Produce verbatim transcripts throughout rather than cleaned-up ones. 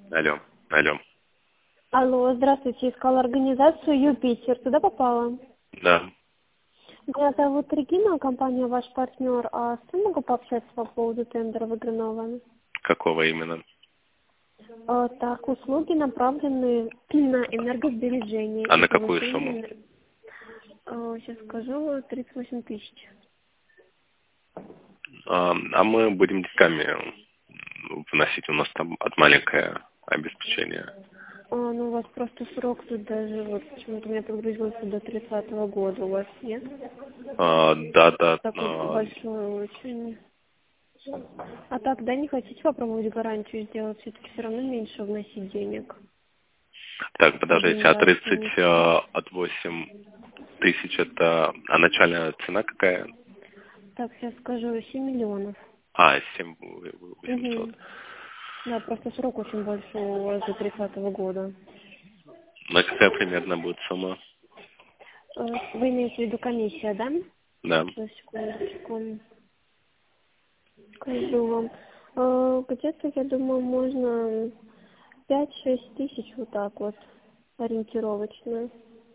Алло, алло. Алло, здравствуйте, искала организацию «Юпитер». Туда попала? Да. Меня зовут Регина, компания «Ваш партнер». А с кем могу пообщаться по поводу тендера выигранного? Какого именно? А, так, услуги направлены на энергосбережение. А и на какую повышение сумму? энер- а, сейчас скажу, тридцать восемь тысяч. А, а мы будем деньгами вносить, у нас там от маленькое обеспечение. А, ну, у вас просто срок тут даже, вот почему-то у меня прогрузился до тридцатого года. У вас нет? А, да, да. Такой а, большой очень. А так, да, не хотите попробовать гарантию сделать? Все-таки все равно меньше вносить денег. так, подождите, а тридцать Организация. а, от восемь тысяч это, а начальная цена какая? Так, сейчас скажу, семь миллионов. А, семь восемьсот. Угу. Да, просто срок очень большой у вас до тридцатого года. Ну, какая примерно будет сумма? Э, Вы имеете в виду комиссия, да? Да. Сейчас, секундочку. Скажу вам. Э, Где-то, я думаю, можно пять-шесть тысяч вот так вот ориентировочно.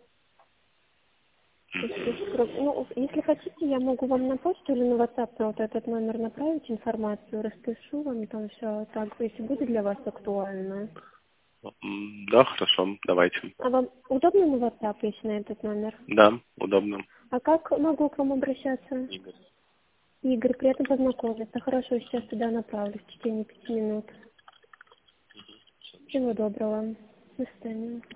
Если, срок- ну, если хотите, я могу вам на почту или на WhatsApp на вот этот номер направить информацию, распишу вам там все так, если будет для вас актуально. М, Да, хорошо, давайте. А вам удобно на WhatsApp, если на этот номер? Да, удобно. А как могу к вам обращаться? Игорь. Игорь, приятно познакомиться. Хорошо, сейчас туда направлю в течение пяти минут. Всего доброго. До свидания.